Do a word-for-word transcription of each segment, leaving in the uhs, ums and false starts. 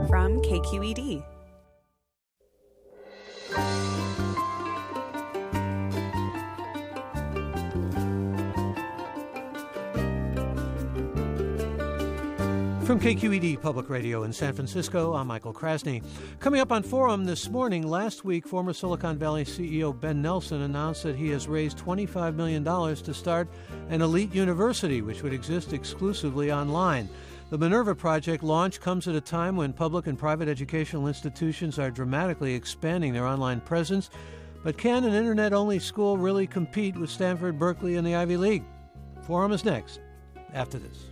from K Q E D. From K Q E D Public Radio in San Francisco, I'm Michael Krasny. Coming up on Forum this morning, last week, former Silicon Valley C E O Ben Nelson announced that he has raised twenty-five million dollars to start an elite university, which would exist exclusively online. The Minerva Project launch comes at a time when public and private educational institutions are dramatically expanding their online presence. But can an internet-only school really compete with Stanford, Berkeley, and the Ivy League? Forum is next, after this.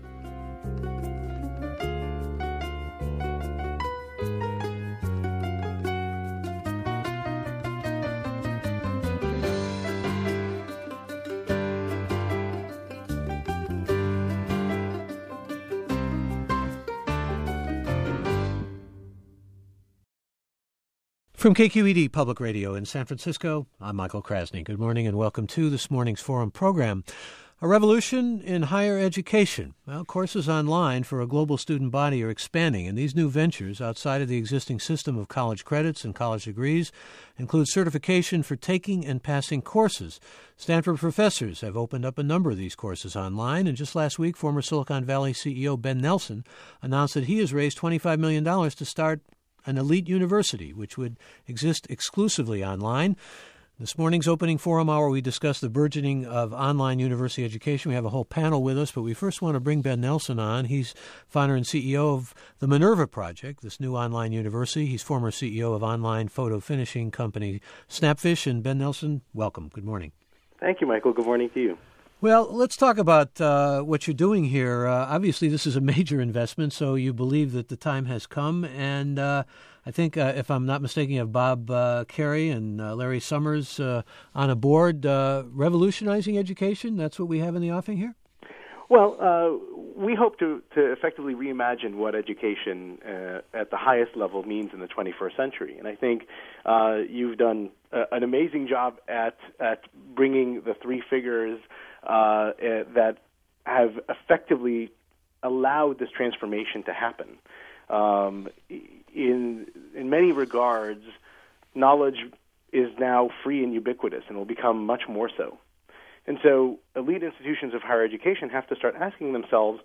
From K Q E D Public Radio in San Francisco, I'm Michael Krasny. Good morning and welcome to this morning's Forum program. A revolution in higher education. Well, courses online for a global student body are expanding, and these new ventures outside of the existing system of college credits and college degrees include certification for taking and passing courses. Stanford professors have opened up a number of these courses online, and just last week, former Silicon Valley C E O Ben Nelson announced that he has raised twenty-five million dollars to start an elite university, which would exist exclusively online. This morning's opening forum hour, we discuss the burgeoning of online university education. We have a whole panel with us, but we first want to bring Ben Nelson on. He's founder and C E O of the Minerva Project, this new online university. He's former C E O of online photo finishing company Snapfish. And Ben Nelson, welcome. Good morning. Thank you, Michael. Good morning to you. Well, let's talk about uh, what you're doing here. Uh, obviously, this is a major investment, so you believe that the time has come. And uh, I think, uh, if I'm not mistaken, you have Bob uh, Carey and uh, Larry Summers uh, on a board uh, revolutionizing education. That's what we have in the offing here? Well, uh, we hope to, to effectively reimagine what education uh, at the highest level means in the twenty-first century. And I think uh, you've done uh, an amazing job at, at bringing the three figures Uh, that have effectively allowed this transformation to happen. Um, in in many regards, knowledge is now free and ubiquitous and will become much more so. And so elite institutions of higher education have to start asking themselves,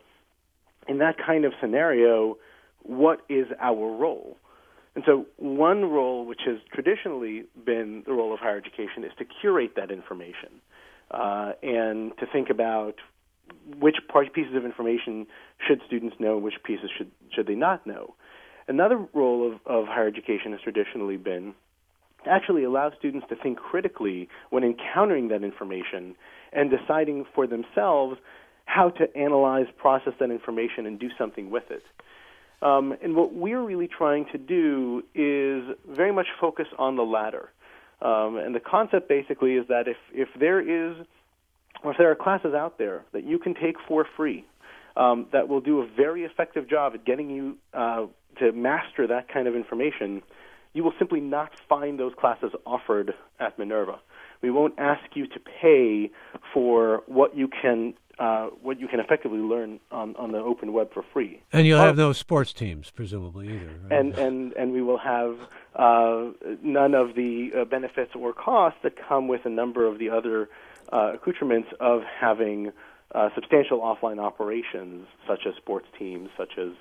in that kind of scenario, what is our role? And so one role, which has traditionally been the role of higher education, is to curate that information. Uh, and to think about which part, pieces of information should students know, which pieces should should they not know. Another role of, of higher education has traditionally been to actually allow students to think critically when encountering that information and deciding for themselves how to analyze, process that information, and do something with it. Um, and what we're really trying to do is very much focus on the latter. Um, and the concept basically is that if, if there is, or if there are classes out there that you can take for free um, that will do a very effective job at getting you uh, to master that kind of information, you will simply not find those classes offered at Minerva. We won't ask you to pay for what you can uh, what you can effectively learn on, on the open web for free. And you'll well, have no sports teams, presumably, either. Right? And, and, and we will have uh, none of the uh, benefits or costs that come with a number of the other uh, accoutrements of having uh, substantial offline operations, such as sports teams, such as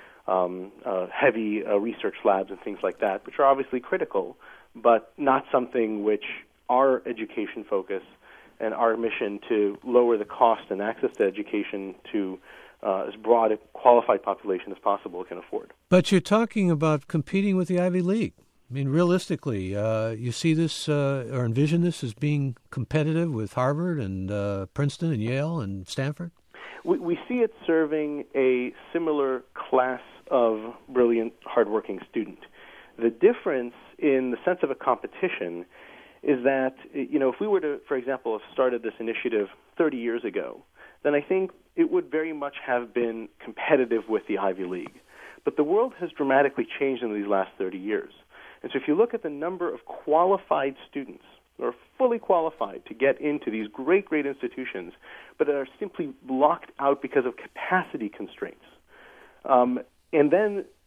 um, uh, heavy uh, research labs and things like that, which are obviously critical, but not something which our education focus and our mission to lower the cost and access to education to uh, as broad a qualified population as possible can afford. But you're talking about competing with the Ivy League. I mean, realistically, uh, you see this uh, or envision this as being competitive with Harvard and uh, Princeton and Yale and Stanford? We, we see it serving a similar class of brilliant, hardworking student. The difference in the sense of a competition is that, you know, if we were to, for example, have started this initiative thirty years ago, then I think it would very much have been competitive with the Ivy League. But the world has dramatically changed in these last thirty years. And so if you look at the number of qualified students who are fully qualified to get into these great, great institutions, but that are simply blocked out because of capacity constraints, um, and then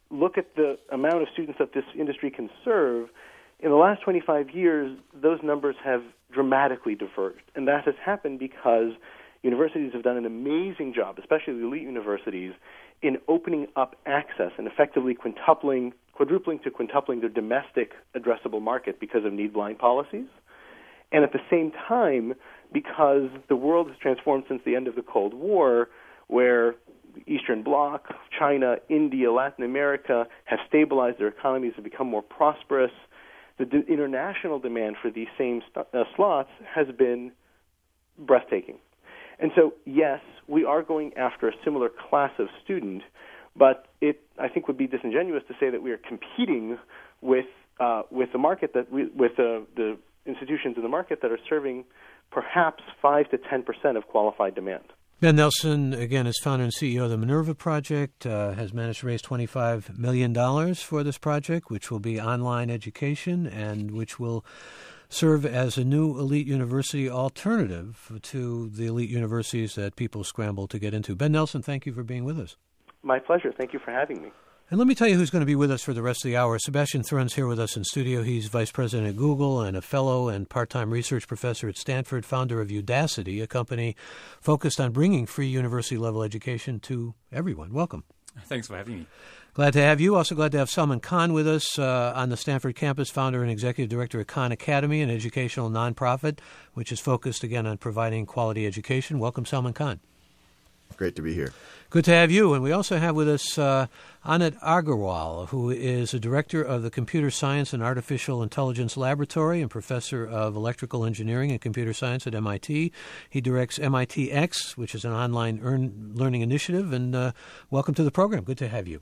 look at the amount of students that this industry can serve, in the last twenty-five years, those numbers have dramatically diverged. And that has happened because universities have done an amazing job, especially the elite universities, in opening up access and effectively quintupling, quadrupling to quintupling their domestic addressable market because of need-blind policies. And at the same time, because the world has transformed since the end of the Cold War, where the Eastern Bloc, China, India, Latin America have stabilized their economies and become more prosperous, the d- international demand for these same st- uh, slots has been breathtaking. And so, yes, we are going after a similar class of student, but it, I think, would be disingenuous to say that we are competing with uh, with the market that we, with uh, the institutions in the market that are serving perhaps five to ten percent of qualified demand. Ben Nelson, again, is founder and C E O of the Minerva Project, uh, has managed to raise twenty-five million dollars for this project, which will be online education and which will serve as a new elite university alternative to the elite universities that people scramble to get into. Ben Nelson, thank you for being with us. My pleasure. Thank you for having me. And let me tell you who's going to be with us for the rest of the hour. Sebastian Thrun's here with us in studio. He's vice president at Google and a fellow and part-time research professor at Stanford, founder of Udacity, a company focused on bringing free university-level education to everyone. Welcome. Thanks for having me. Glad to have you. Also glad to have Salman Khan with us uh, on the Stanford campus, founder and executive director of Khan Academy, an educational nonprofit, which is focused, again, on providing quality education. Welcome, Salman Khan. Great to be here. Good to have you. And we also have with us uh, Anand Agarwal, who is a director of the Computer Science and Artificial Intelligence Laboratory and professor of electrical engineering and computer science at M I T. He directs M I T X, which is an online earn learning initiative. And uh, welcome to the program. Good to have you.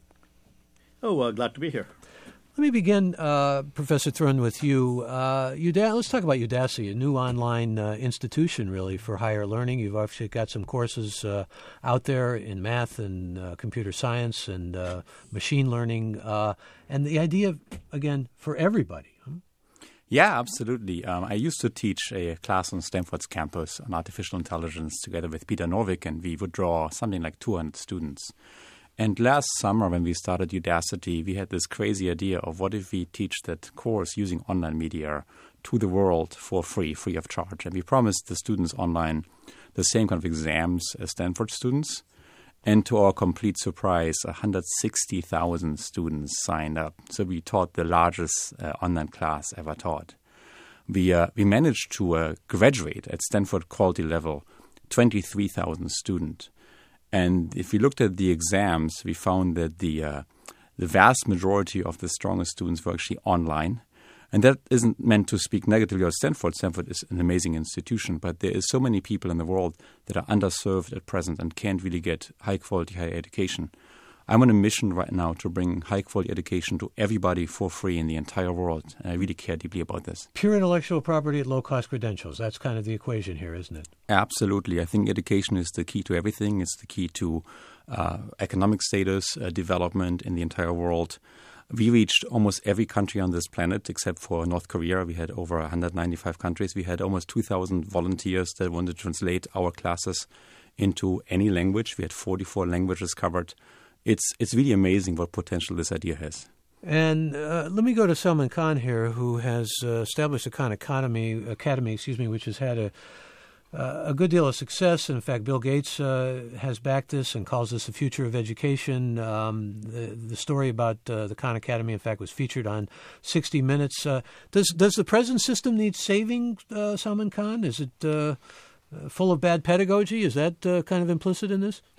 Oh, uh, glad to be here. Let me begin, uh, Professor Thrun, with you. Uh, Uda- let's talk about Udacity, a new online uh, institution, really, for higher learning. You've obviously got some courses uh, out there in math and uh, computer science and uh, machine learning, uh, and the idea, again, for everybody. Huh? Yeah, absolutely. Um, I used to teach a class on Stanford's campus on artificial intelligence together with Peter Novick, and we would draw something like two hundred students. And last summer, when we started Udacity, we had this crazy idea of what if we teach that course using online media to the world for free, free of charge. And we promised the students online the same kind of exams as Stanford students. And to our complete surprise, one hundred sixty thousand students signed up. So we taught the largest uh, online class ever taught. We, uh, we managed to uh, graduate at Stanford quality level twenty-three thousand students. And if we looked at the exams, we found that the uh, the vast majority of the strongest students were actually online. And that isn't meant to speak negatively of Stanford. Stanford is an amazing institution, but there is so many people in the world that are underserved at present and can't really get high-quality higher education. I'm on a mission right now to bring high-quality education to everybody for free in the entire world, and I really care deeply about this. Pure intellectual property at low-cost credentials. That's kind of the equation here, isn't it? Absolutely. I think education is the key to everything. It's the key to uh, economic status, uh, development in the entire world. We reached almost every country on this planet except for North Korea. We had over one hundred ninety-five countries. We had almost two thousand volunteers that wanted to translate our classes into any language. We had forty-four languages covered. It's it's really amazing what potential this idea has. And uh, let me go to Salman Khan here, who has uh, established a Khan Academy, Academy, excuse me, which has had a uh, a good deal of success. In fact, Bill Gates uh, has backed this and calls this the future of education. Um, the, the story about uh, the Khan Academy, in fact, was featured on sixty minutes. Uh, does does the present system need saving, uh, Salman Khan? Is it uh, Uh, full of bad pedagogy? Is that uh, kind of implicit in this?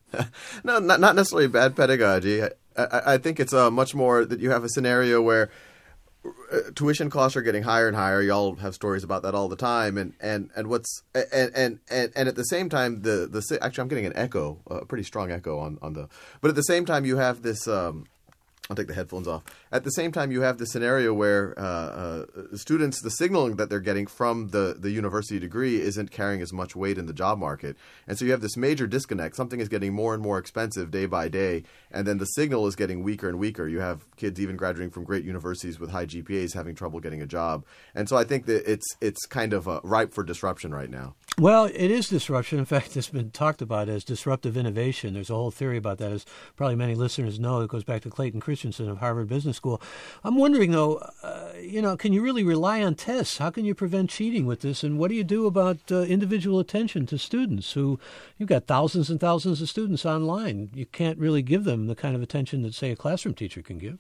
No, not not necessarily bad pedagogy. I, I, I think it's uh, much more that you have a scenario where uh, tuition costs are getting higher and higher. Y'all have stories about that all the time, and and and what's and and and, and at the same time, the the actually I'm getting an echo, a pretty strong echo on on the. But at the same time, you have this. Um, I'll take the headphones off. At the same time, you have the scenario where uh, uh, students, the signaling that they're getting from the, the university degree isn't carrying as much weight in the job market. And so you have this major disconnect. Something is getting more and more expensive day by day, and then the signal is getting weaker and weaker. You have kids even graduating from great universities with high G P As having trouble getting a job. And so I think that it's it's kind of uh, ripe for disruption right now. Well, it is disruption. In fact, it's been talked about as disruptive innovation. There's a whole theory about that, as probably many listeners know. It goes back to Clayton Christensen Christensen of Harvard Business School. I'm wondering, though, uh, you know, can you really rely on tests? How can you prevent cheating with this? And what do you do about uh, individual attention to students who, you've got thousands and thousands of students online. You can't really give them the kind of attention that, say, a classroom teacher can give.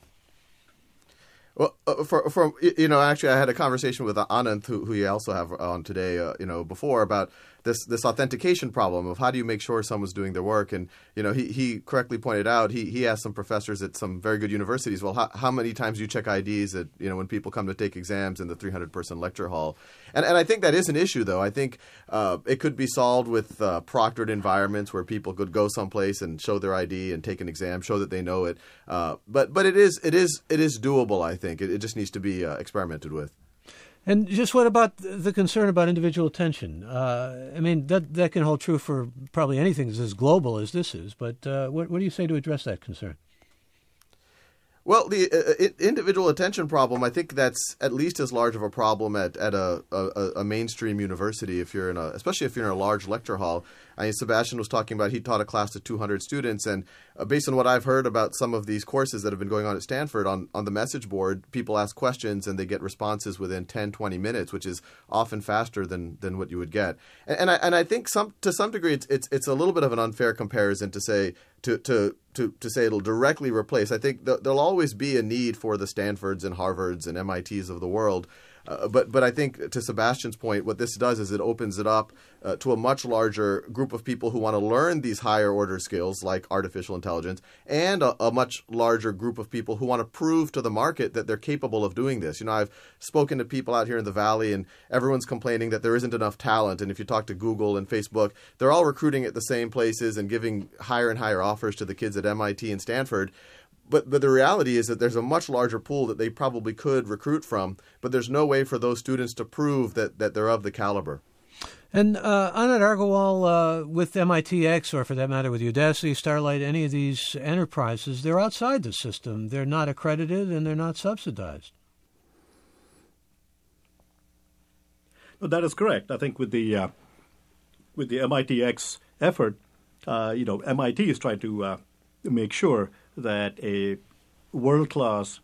Well, uh, for, for you know, actually, I had a conversation with Anand, who, who you also have on today, uh, you know, before about this this authentication problem of how do you make sure someone's doing their work. And, you know, he, he correctly pointed out, he, he asked some professors at some very good universities, well, how, how many times do you check I Ds at, you know, when people come to take exams in the three hundred person lecture hall? And and I think that is an issue, though. I think uh, it could be solved with uh, proctored environments where people could go someplace and show their I D and take an exam, show that they know it. Uh, but but it is it is it is doable, I think. It, it just needs to be uh, experimented with. And just what about the concern about individual attention? Uh, I mean, that that can hold true for probably anything that's as global as this is. But uh, what, what do you say to address that concern? Well, the uh, individual attention problem, I think that's at least as large of a problem at, at a, a, a mainstream university, if you're in a, especially if you're in a large lecture hall. I mean, Sebastian was talking about he taught a class of two hundred students, and uh, based on what I've heard about some of these courses that have been going on at Stanford, on, on the message board, people ask questions and they get responses within ten, twenty minutes, which is often faster than, than what you would get. And, and I and I think some to some degree it's it's it's a little bit of an unfair comparison to say to to to, to say it'll directly replace. I think th- there'll always be a need for the Stanfords and Harvards and M I Ts of the world. Uh, but but I think to Sebastian's point, what this does is it opens it up uh, to a much larger group of people who want to learn these higher order skills like artificial intelligence, and a, a much larger group of people who want to prove to the market that they're capable of doing this. You know, I've spoken to people out here in the Valley, and everyone's complaining that there isn't enough talent. And if you talk to Google and Facebook, they're all recruiting at the same places and giving higher and higher offers to the kids at M I T and Stanford. But but the reality is that there's a much larger pool that they probably could recruit from, but there's no way for those students to prove that, that they're of the caliber. And uh, Anand Agarwal, uh, with M I T X, or for that matter with Udacity, Starlight, any of these enterprises, they're outside the system. They're not accredited and they're not subsidized. No, that is correct. I think with the uh, with the M I T X effort, uh, you know, M I T is trying to uh, make sure that a world-class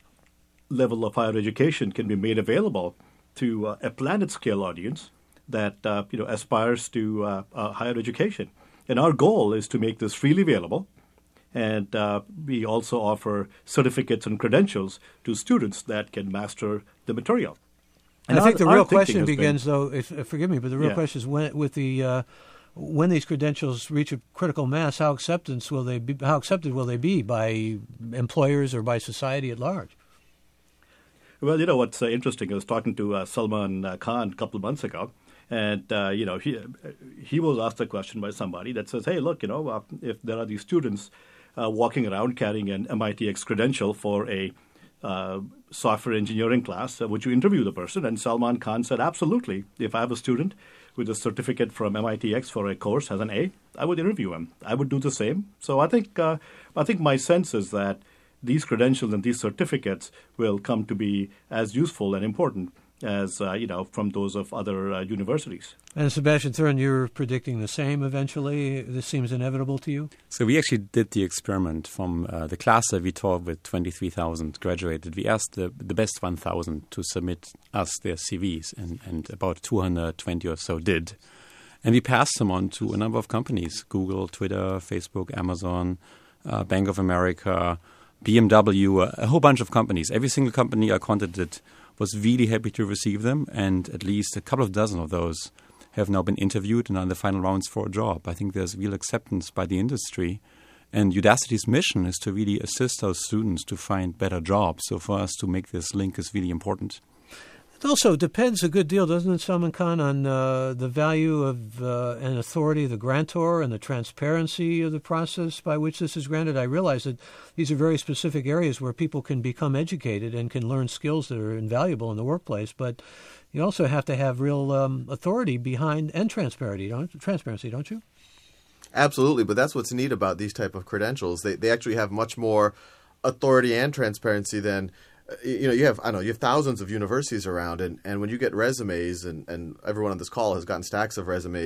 level of higher education can be made available to uh, a planet-scale audience that uh, you know aspires to uh, uh, higher education. And our goal is to make this freely available, and uh, we also offer certificates and credentials to students that can master the material. And, and I think our, the real question begins, been, though, if, forgive me, but the real yeah. question is when, with the uh, when these credentials reach a critical mass, how acceptance will they be? How accepted will they be by employers or by society at large? Well, you know what's uh, interesting? I was talking to uh, Salman uh, Khan a couple of months ago, and uh, you know he he was asked a question by somebody that says, "Hey, look, you know, uh, if there are these students uh, walking around carrying an M I T X credential for a uh, software engineering class, uh, would you interview the person?" And Salman Khan said, "Absolutely. If I have a student with a certificate from M I T X for a course as an A, I would interview him. I would do the same." So I think uh, I think my sense is that these credentials and these certificates will come to be as useful and important as uh, you know from those of other uh, universities. And Sebastian Thrun, you're predicting the same eventually? This seems inevitable to you? So we actually did the experiment from uh, the class that we taught with twenty-three thousand graduated. We asked the, the best one thousand to submit us their C Vs, and, and about two hundred twenty or so did. And we passed them on to a number of companies, Google, Twitter, Facebook, Amazon, uh, Bank of America, B M W, a, a whole bunch of companies. Every single company I contacted was really happy to receive them, and at least a couple of dozen of those have now been interviewed and are in the final rounds for a job. I think there's real acceptance by the industry. And Udacity's mission is to really assist those students to find better jobs. So for us to make this link is really important. It also depends a good deal, doesn't it, Salman Khan, on uh, the value of uh, and authority of the grantor and the transparency of the process by which this is granted. I realize that these are very specific areas where people can become educated and can learn skills that are invaluable in the workplace, but you also have to have real um, authority behind and transparency, don't, transparency, don't you? Absolutely, but that's what's neat about these type of credentials. They they actually have much more authority and transparency than you know, you have I know you have thousands of universities around, and, and when you get resumes, and, and everyone on this call has gotten stacks of resumes,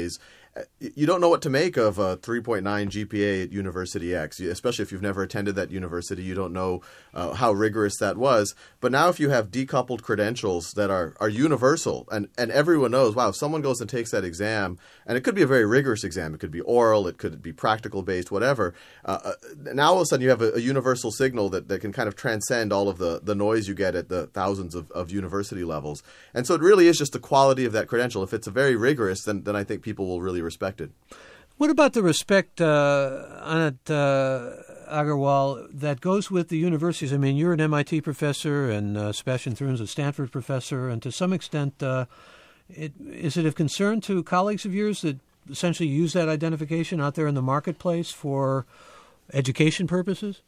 you don't know what to make of a three point nine G P A at University X, especially if you've never attended that university. You don't know uh, how rigorous that was. But now if you have decoupled credentials that are, are universal, and, and everyone knows, wow, if someone goes and takes that exam, and it could be a very rigorous exam, it could be oral, it could be practical-based, whatever. Uh, now all of a sudden you have a, a universal signal that, that can kind of transcend all of the, the noise you get at the thousands of, of university levels. And so it really is just the quality of that credential. If it's a very rigorous, then, then I think people will really respect it. What about the respect, uh, Anat uh, Agarwal, that goes with the universities? I mean, you're an M I T professor, and uh, Sebastian Thrun's a Stanford professor, and to some extent, uh, it, is it of concern to colleagues of yours that essentially use that identification out there in the marketplace for education purposes?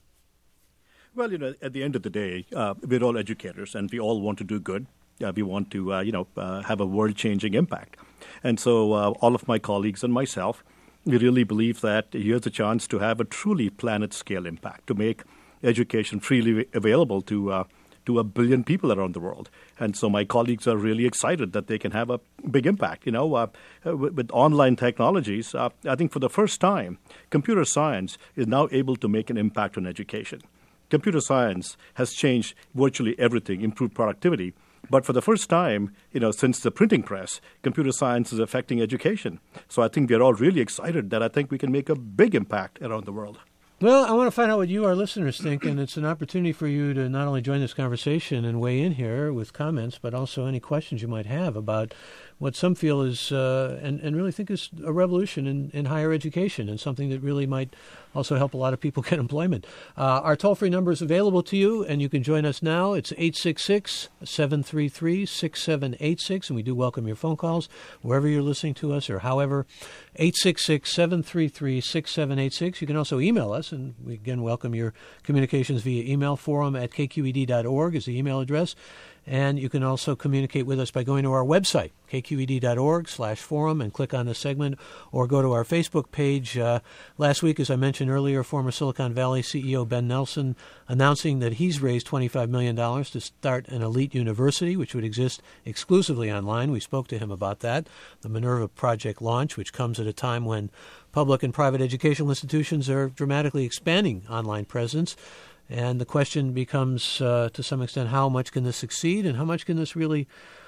Well, you know, at the end of the day, uh, we're all educators, and we all want to do good. Uh, we want to, uh, you know, uh, have a world-changing impact. And so uh, all of my colleagues and myself, we really believe that here's a chance to have a truly planet-scale impact, to make education freely available to uh, to a billion people around the world. And so my colleagues are really excited that they can have a big impact. You know, uh, with, with online technologies, uh, I think for the first time, computer science is now able to make an impact on education. Computer science has changed virtually everything, improved productivity. But for the first time, you know, since the printing press, computer science is affecting education. So I think we're all really excited that I think we can make a big impact around the world. Well, I want to find out what you, our listeners, think, and it's an opportunity for you to not only join this conversation and weigh in here with comments, but also any questions you might have about what some feel is, uh, and, and really think is a revolution in, in higher education, and something that really might also help a lot of people get employment. Uh, our toll-free number is available to you, and you can join us now. It's eight six six, seven three three, six seven eight six, and we do welcome your phone calls wherever you're listening to us or however. eight six six, seven three three, six seven eight six. You can also email us, and we again welcome your communications via email. Forum at k q e d dot org is the email address. And you can also communicate with us by going to our website, k q e d dot org slash forum, and click on the segment, or go to our Facebook page. Uh, last week, as I mentioned earlier, former Silicon Valley C E O Ben Nelson announcing that he's raised twenty-five million dollars to start an elite university, which would exist exclusively online. We spoke to him about that. The Minerva Project launch, which comes at a time when public and private educational institutions are dramatically expanding online presence. And the question becomes, uh, to some extent, how much can this succeed, and how much can this really,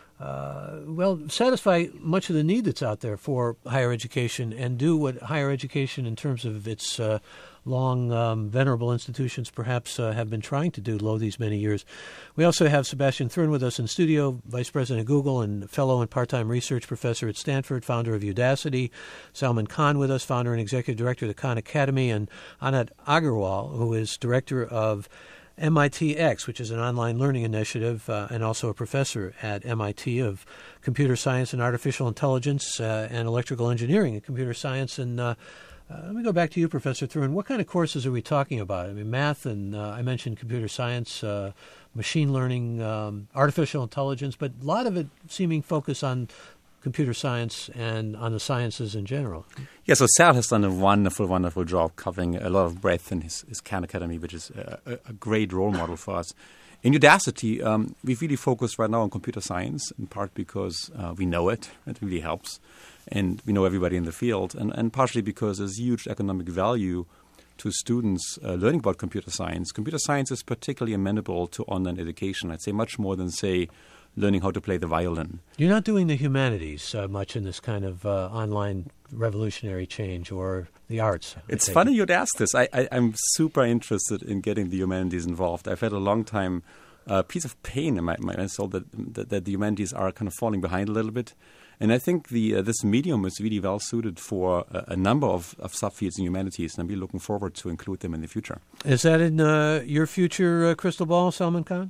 uh, well, satisfy much of the need that's out there for higher education, and do what higher education, in terms of its uh, long, um, venerable institutions, perhaps uh, have been trying to do lo these many years. We also have Sebastian Thrun with us in studio, Vice President of Google and fellow and part-time research professor at Stanford, founder of Udacity. Salman Khan with us, founder and executive director of the Khan Academy, and Anat Agarwal, who is director of M I T X, which is an online learning initiative, uh, and also a professor at M I T of computer science and artificial intelligence uh, and electrical engineering and computer science. And uh, Uh, let me go back to you, Professor Thrun. What kind of courses are we talking about? I mean, math, and uh, I mentioned computer science, uh, machine learning, um, artificial intelligence, but a lot of it seeming focus on computer science and on the sciences in general. Yeah, so Sal has done a wonderful, wonderful job covering a lot of breadth in his, his Khan Academy, which is a, a great role model for us. In Udacity, um, we've really focused right now on computer science, in part because uh, we know it. It really helps. And we know everybody in the field, and, and partially because there's huge economic value to students uh, learning about computer science. Computer science is particularly amenable to online education, I'd say much more than, say, learning how to play the violin. You're not doing the humanities uh, much in this kind of uh, online revolutionary change, or the arts. It's funny you'd ask this. I, I, I'm super interested in getting the humanities involved. I've had a long time uh, piece of pain in my, my soul that, that, that the humanities are kind of falling behind a little bit. And I think the uh, this medium is really well suited for a, a number of, of subfields in humanities, and I'm really looking forward to include them in the future. Is that in uh, your future uh, crystal ball, Salman Khan?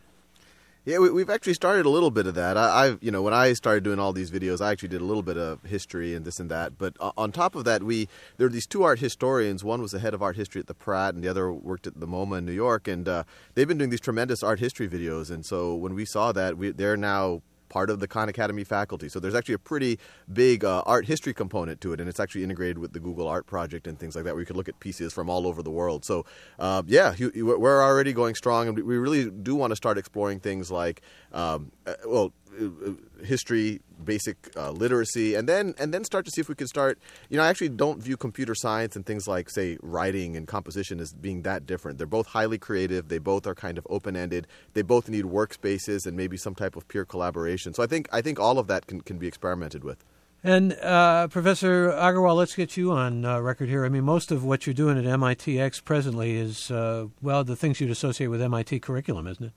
Yeah, we, we've actually started a little bit of that. I, I've, you know, when I started doing all these videos, I actually did a little bit of history and this and that. But on top of that, we there are these two art historians. One was the head of art history at the Pratt, and the other worked at the MoMA in New York. And uh, they've been doing these tremendous art history videos. And so when we saw that, we, they're now part of the Khan Academy faculty. So there's actually a pretty big uh, art history component to it, and it's actually integrated with the Google Art Project and things like that, where you could look at pieces from all over the world. So, uh, yeah, you, you, we're already going strong, and we really do want to start exploring things like, um, uh, well, history, basic uh, literacy, and then and then start to see if we could start. You know, I actually don't view computer science and things like, say, writing and composition as being that different. They're both highly creative. They both are kind of open-ended. They both need workspaces and maybe some type of peer collaboration. So I think I think all of that can, can be experimented with. And uh, Professor Agarwal, let's get you on uh, record here. I mean, most of what you're doing at M I T X presently is, uh, well, the things you'd associate with M I T curriculum, isn't it?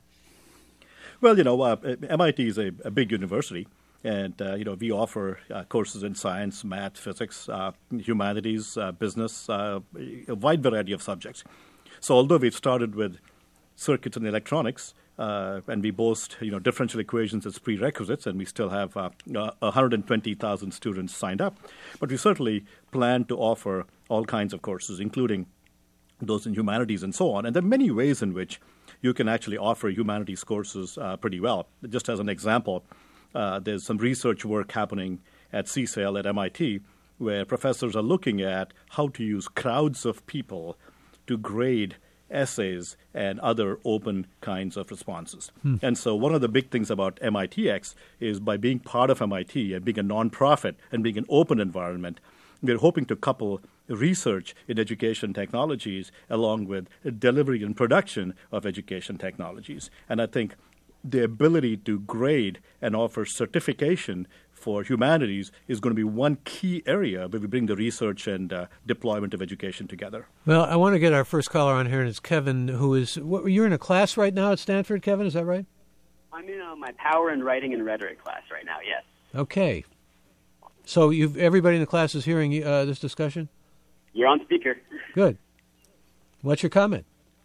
Well, you know, uh, M I T is a, a big university, and, uh, you know, we offer uh, courses in science, math, physics, uh, humanities, uh, business, uh, a wide variety of subjects. So although we've started with circuits and electronics, uh, and we boast, you know, differential equations as prerequisites, and we still have uh, uh, one hundred twenty thousand students signed up, but we certainly plan to offer all kinds of courses, including those in humanities and so on. And there are many ways in which you can actually offer humanities courses uh, pretty well. Just as an example, uh, there's some research work happening at C S A I L at M I T where professors are looking at how to use crowds of people to grade essays and other open kinds of responses. Hmm. And so one of the big things about M I T X is by being part of M I T and being a nonprofit and being an open environment, we're hoping to couple research in education technologies along with delivery and production of education technologies. And I think the ability to grade and offer certification for humanities is going to be one key area where we bring the research and uh, deployment of education together. Well, I want to get our first caller on here, and it's Kevin, who is, what, you're in a class right now at Stanford, Kevin, is that right? I'm in uh, my power and writing and rhetoric class right now, yes. Okay. So you've everybody in the class is hearing uh, this discussion? You're on speaker. Good. What's your comment?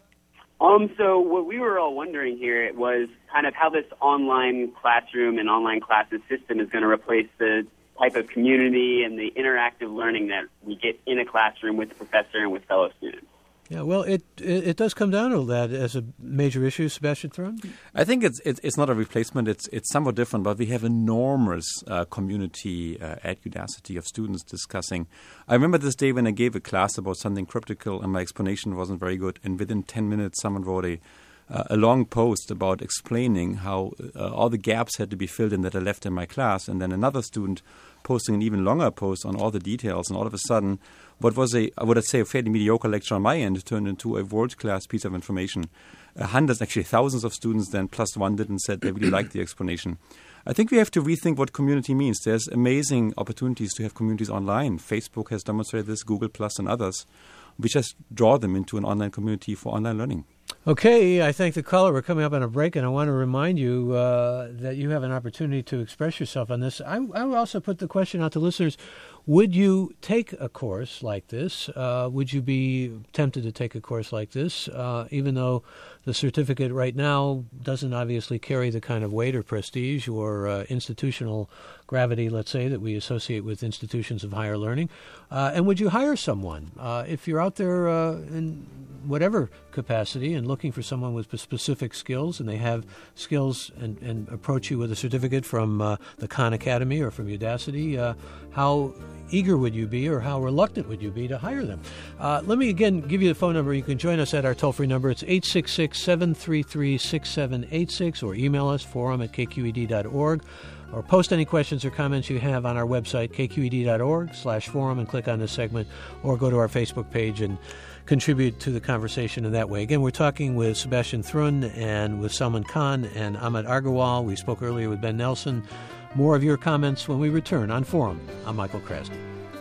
Um, so what we were all wondering here was kind of how this online classroom and online classes system is going to replace the type of community and the interactive learning that we get in a classroom with the professor and with fellow students. Yeah, well, it, it it does come down to that as a major issue, Sebastian Thrun. I think it's it's, it's not a replacement. It's it's somewhat different, but we have enormous uh, community uh, at Udacity of students discussing. I remember this day when I gave a class about something cryptical, and my explanation wasn't very good. And within ten minutes, someone wrote a uh, a long post about explaining how uh, all the gaps had to be filled in that I left in my class, and then another student posting an even longer post on all the details, and all of a sudden, what was a, I would say, a fairly mediocre lecture on my end turned into a world-class piece of information. Uh, hundreds, actually thousands of students then, plus one did and said they really liked the explanation. I think we have to rethink what community means. There's amazing opportunities to have communities online. Facebook has demonstrated this, Google Plus and others. We just draw them into an online community for online learning. Okay, I thank the caller. We're coming up on a break, and I want to remind you uh, that you have an opportunity to express yourself on this. I, I would also put the question out to listeners. Would you take a course like this? Uh, would you be tempted to take a course like this, uh, even though the certificate right now doesn't obviously carry the kind of weight or prestige or uh, institutional gravity, let's say, that we associate with institutions of higher learning? Uh, and would you hire someone? Uh, if you're out there uh, in whatever capacity and looking for someone with specific skills, and they have skills and, and approach you with a certificate from uh, the Khan Academy or from Udacity, uh, how eager would you be or how reluctant would you be to hire them? Uh, let me again give you the phone number. You can join us at our toll-free number. It's eight six six, seven three three, six seven eight six, or email us, forum at k q e d dot org, or post any questions or comments you have on our website, k q e d dot org slash forum, and click on this segment, or go to our Facebook page and contribute to the conversation in that way. Again, we're talking with Sebastian Thrun and with Salman Khan and Ahmed Agarwal. We spoke earlier with Ben Nelson. More of your comments when we return on Forum. I'm Michael Krasny.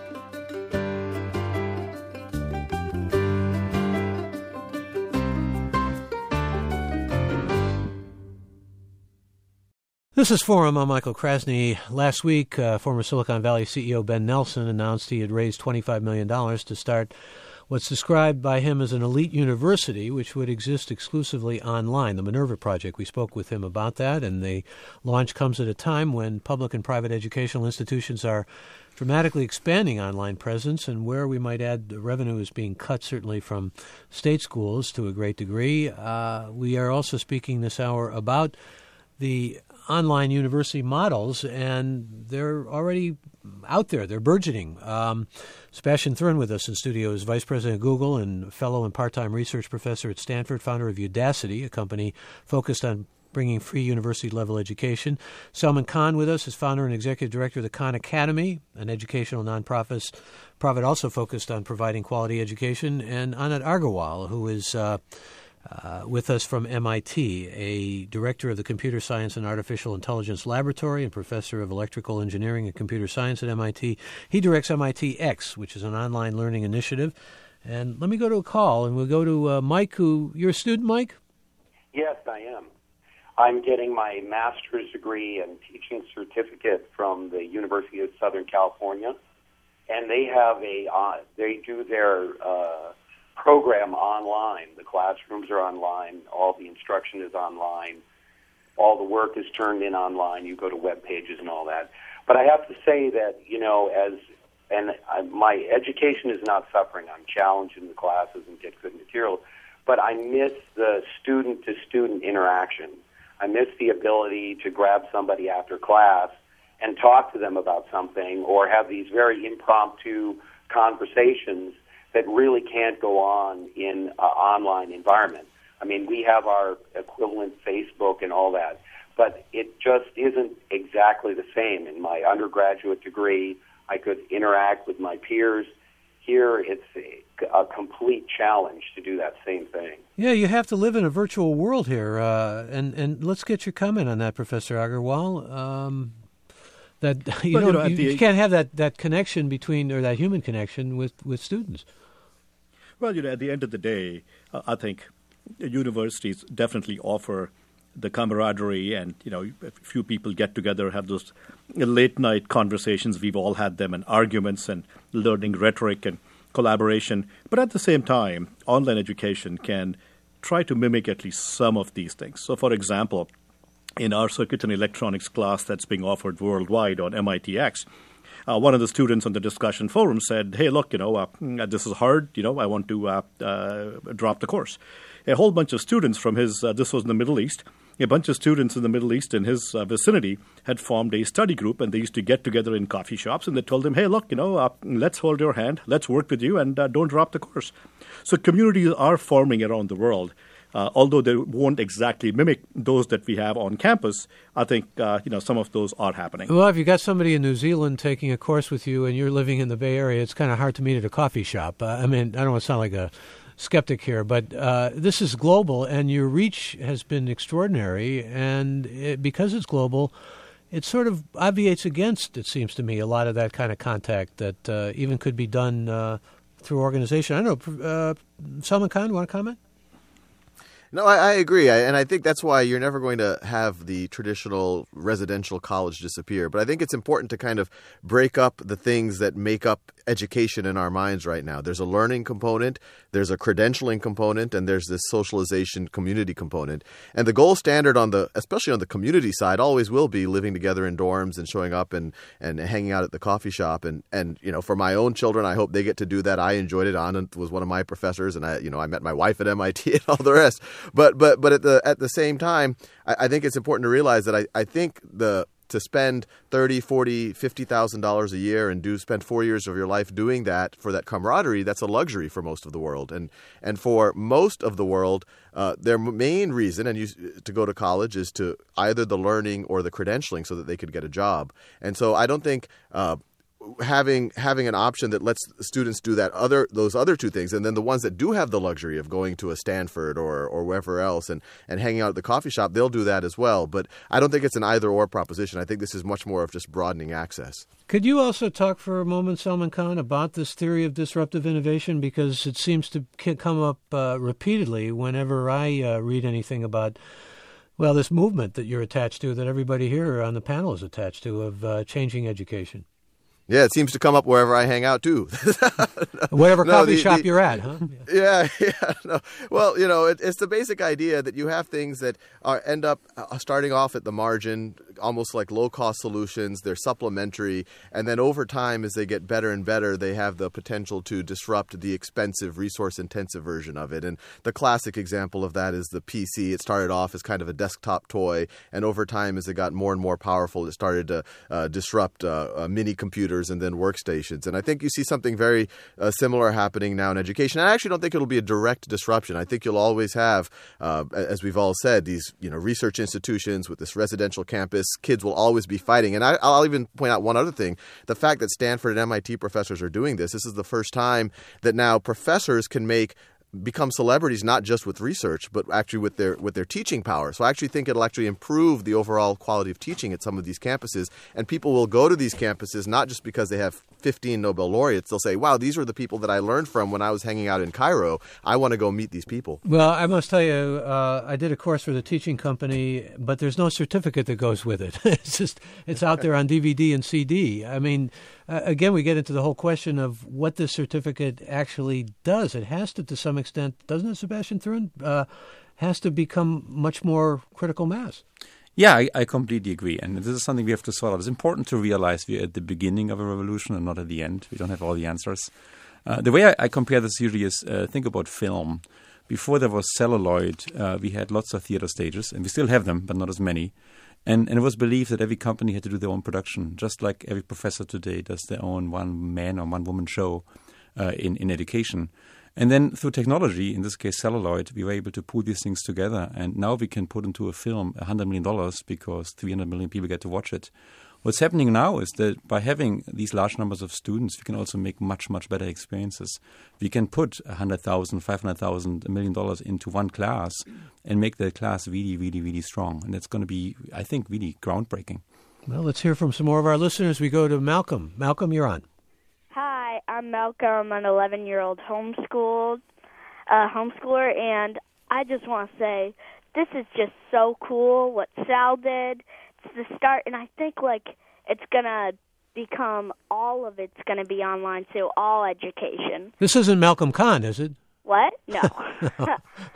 This is Forum. I'm Michael Krasny. Last week, uh, former Silicon Valley C E O Ben Nelson announced he had raised twenty-five million dollars to start what's described by him as an elite university, which would exist exclusively online, the Minerva Project. We spoke with him about that, and the launch comes at a time when public and private educational institutions are dramatically expanding online presence, and where we might add the revenue is being cut, certainly from state schools to a great degree. Uh, we are also speaking this hour about the online university models, and they're already out there. They're burgeoning. Um, Sebastian Thrun with us in studio is Vice President of Google and fellow and part-time research professor at Stanford, founder of Udacity, a company focused on bringing free university-level education. Salman Khan with us is founder and executive director of the Khan Academy, an educational nonprofit profit also focused on providing quality education, and Anant Agarwal, who is uh, uh, with us from M I T, a director of the Computer Science and Artificial Intelligence Laboratory and professor of electrical engineering and computer science at M I T. He directs M I T X, which is an online learning initiative. And let me go to a call, and we'll go to uh, Mike, who, you're a student, Mike? Yes, I am. I'm getting my master's degree and teaching certificate from the University of Southern California, and they have a, uh, they do their uh, program online. The classrooms are online, all the instruction is online, all the work is turned in online, you go to web pages and all that. But I have to say that, you know, as And I, my education is not suffering. I'm challenged in the classes and get good material. But I miss the student-to-student interaction. I miss the ability to grab somebody after class and talk to them about something or have these very impromptu conversations that really can't go on in an online environment. I mean, we have our equivalent Facebook and all that, but it just isn't exactly the same. In my undergraduate degree, I could interact with my peers. Here, it's a, a complete challenge to do that same thing. Yeah, you have to live in a virtual world here. Uh, and, and let's get your comment on that, Professor Agarwal. Um, that you, well, know, you, know, you, the, you can't have that, that connection between, or that human connection with, with students. Well, you know, at the end of the day, uh, I think universities definitely offer the camaraderie, and you know, a few people get together, have those late night conversations. We've all had them, and arguments, and learning rhetoric and collaboration. But at the same time, online education can try to mimic at least some of these things. So, for example, in our circuit and electronics class that's being offered worldwide on M I T X, uh, one of the students on the discussion forum said, "Hey, look, you know, uh, this is hard. You know, I want to uh, uh, drop the course." A whole bunch of students from his, uh, this was in the Middle East, a bunch of students in the Middle East in his uh, vicinity had formed a study group, and they used to get together in coffee shops, and they told him, hey, look, you know, uh, let's hold your hand, let's work with you, and uh, don't drop the course. So communities are forming around the world. Uh, although they won't exactly mimic those that we have on campus, I think, uh, you know, some of those are happening. Well, if you got somebody in New Zealand taking a course with you and you're living in the Bay Area, it's kind of hard to meet at a coffee shop. Uh, I mean, I don't want to sound like a skeptic here, but uh, this is global, and your reach has been extraordinary, and it, because it's global, it sort of obviates against, it seems to me, a lot of that kind of contact that uh, even could be done uh, through organization. I don't know, uh, Salman Khan, want to comment? No, I, I agree, I, and I think that's why you're never going to have the traditional residential college disappear. But I think it's important to kind of break up the things that make up education in our minds right now. There's a learning component, there's a credentialing component, and there's this socialization community component. And the gold standard on the, especially on the community side, always will be living together in dorms and showing up and, and hanging out at the coffee shop. And, and you know, for my own children, I hope they get to do that. I enjoyed it. Anand was one of my professors, and I, you know, I met my wife at M I T and all the rest. But but but at the at the same time, I, I think it's important to realize that I, I think the to spend thirty, forty, fifty thousand dollars a year and do spend four years of your life doing that for that camaraderie, that's a luxury for most of the world. And and for most of the world, uh, their main reason and you, to go to college is to either the learning or the credentialing so that they could get a job. And so I don't think uh, having having an option that lets students do that other those other two things, and then the ones that do have the luxury of going to a Stanford or or wherever else and, and hanging out at the coffee shop, they'll do that as well. But I don't think it's an either or proposition. I think this is much more of just broadening access. Could you also talk for a moment, Salman Khan, about this theory of disruptive innovation? Because it seems to come up uh, repeatedly whenever I uh, read anything about, well, this movement that you're attached to, that everybody here on the panel is attached to, of uh, changing education. Yeah, it seems to come up wherever I hang out, too. Whatever no, coffee the, shop the, you're at, huh? Yeah, yeah. No. Well, you know, it, it's the basic idea that you have things that are, end up uh, starting off at the margin, almost like low-cost solutions. They're supplementary. And then over time, as they get better and better, they have the potential to disrupt the expensive, resource-intensive version of it. And the classic example of that is the P C. It started off as kind of a desktop toy, and over time, as it got more and more powerful, it started to uh, disrupt uh, uh, mini computers and then workstations. And I think you see something very uh, similar happening now in education. I actually don't think it'll be a direct disruption. I think you'll always have, uh, as we've all said, these you know research institutions with this residential campus. Kids will always be fighting. And I, I'll even point out one other thing. The fact that Stanford and M I T professors are doing this, this is the first time that now professors can make become celebrities not just with research, but actually with their with their teaching power. So I actually think it'll actually improve the overall quality of teaching at some of these campuses. And people will go to these campuses not just because they have fifteen Nobel laureates. They'll say, wow, these are the people that I learned from when I was hanging out in Cairo. I want to go meet these people. Well, I must tell you, uh, I did a course for the teaching company, but there's no certificate that goes with it. It's just, it's out there on D V D and C D. I mean, uh, again, we get into the whole question of what this certificate actually does. It has to, to some extent, doesn't it, Sebastian Thrun, uh, has to become much more critical mass. Yeah, I, I completely agree. And this is something we have to sort out. It's important to realize we're at the beginning of a revolution and not at the end. We don't have all the answers. Uh, the way I, I compare this usually is uh, think about film. Before there was celluloid, uh, we had lots of theater stages, and we still have them, but not as many. And, and it was believed that every company had to do their own production, just like every professor today does their own one-man or one-woman show uh, in, in education. And then through technology, in this case celluloid, we were able to pull these things together. And now we can put into a film one hundred million dollars because three hundred million people get to watch it. What's happening now is that by having these large numbers of students, we can also make much, much better experiences. We can put one hundred thousand, five hundred thousand, a million dollars into one class and make the class really, really, really strong. And that's going to be, I think, really groundbreaking. Well, let's hear from some more of our listeners. We go to Malcolm. Malcolm, you're on. Hi, I'm Malcolm. I'm an eleven-year-old homeschooled uh, homeschooler, and I just want to say this is just so cool what Sal did. It's the start, and I think like it's gonna become all of it's gonna be online, so all education. This isn't Malcolm Kahn, is it? What? No. no.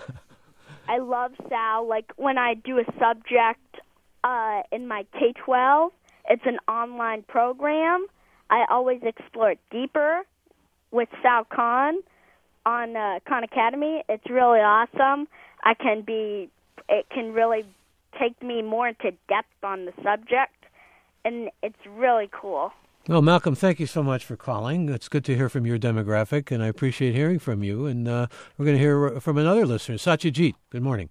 I love Sal. Like when I do a subject uh, in my K twelve, it's an online program. I always explore it deeper with Sal Khan on uh, Khan Academy. It's really awesome. I can be, it can really take me more into depth on the subject, and it's really cool. Well, Malcolm, thank you so much for calling. It's good to hear from your demographic, and I appreciate hearing from you. And uh, we're going to hear from another listener, Satyajit. Good morning.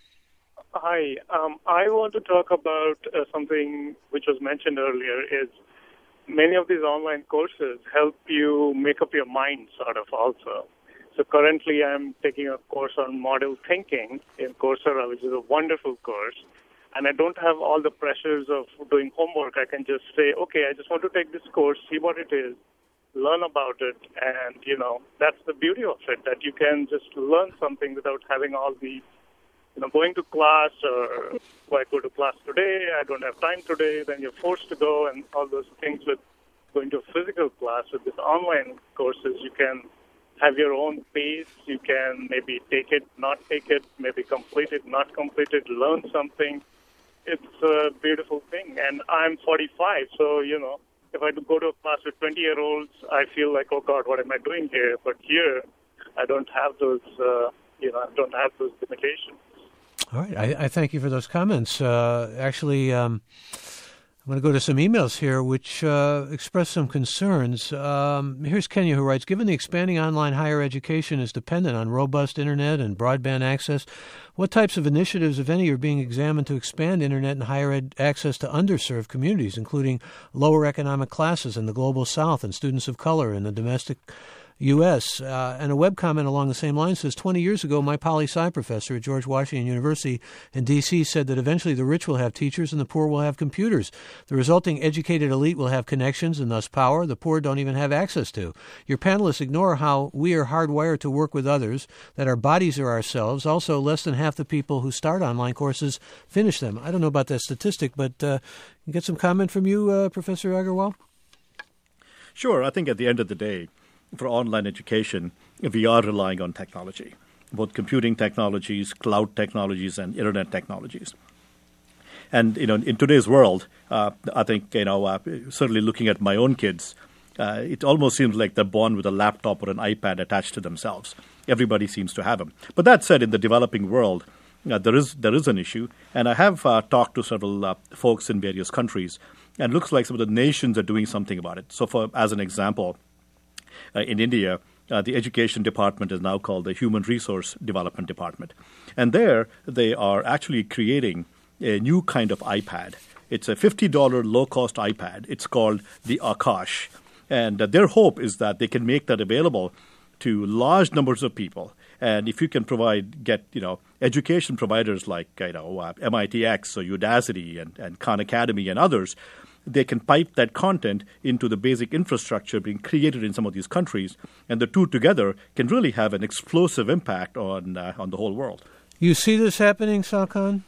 Hi. Um, I want to talk about uh, something which was mentioned earlier, is many of these online courses help you make up your mind, sort of, also. So currently I'm taking a course on model thinking in Coursera, which is a wonderful course. And I don't have all the pressures of doing homework. I can just say, okay, I just want to take this course, see what it is, learn about it. And, you know, that's the beauty of it, that you can just learn something without having all the, you know, going to class or, oh, I go to class today, I don't have time today, then you're forced to go, and all those things with going to a physical class. With this online courses, you can have your own pace. You can maybe take it, not take it, maybe complete it, not complete it, learn something. It's a beautiful thing. And I'm forty-five, so, you know, if I go to a class with twenty-year-olds, I feel like, oh, God, what am I doing here? But here, I don't have those, uh, you know, I don't have those limitations. All right. I, I thank you for those comments. Uh, actually, um, I'm going to go to some emails here which uh, express some concerns. Um, here's Kenya, who writes, given the expanding online higher education is dependent on robust Internet and broadband access, what types of initiatives, if any, are being examined to expand Internet and higher ed access to underserved communities, including lower economic classes in the global South and students of color in the domestic U S? Uh, and a web comment along the same line says, twenty years ago, my poli-sci professor at George Washington University in D C said that eventually the rich will have teachers and the poor will have computers. The resulting educated elite will have connections and thus power the poor don't even have access to. Your panelists ignore how we are hardwired to work with others, that our bodies are ourselves. Also, less than half the people who start online courses finish them. I don't know about that statistic, but uh, get some comment from you, uh, Professor Agarwal? Sure. I think at the end of the day, for online education, we are relying on technology, both computing technologies, cloud technologies, and internet technologies. And, you know, in today's world, uh, I think, you know, uh, certainly looking at my own kids, uh, it almost seems like they're born with a laptop or an iPad attached to themselves. Everybody seems to have them. But that said, in the developing world, uh, there is there is an issue. And I have uh, talked to several uh, folks in various countries, and it looks like some of the nations are doing something about it. So for as an example, uh, in India, uh, the education department is now called the Human Resource Development Department. And there they are actually creating a new kind of iPad. It's a fifty dollars low-cost iPad. It's called the Akash. And uh, their hope is that they can make that available to large numbers of people. And if you can provide, get, you know, education providers like, you know, uh, M I T X or Udacity and, and Khan Academy and others, they can pipe that content into the basic infrastructure being created in some of these countries. And the two together can really have an explosive impact on uh, on the whole world. You see this happening, Sal Khan?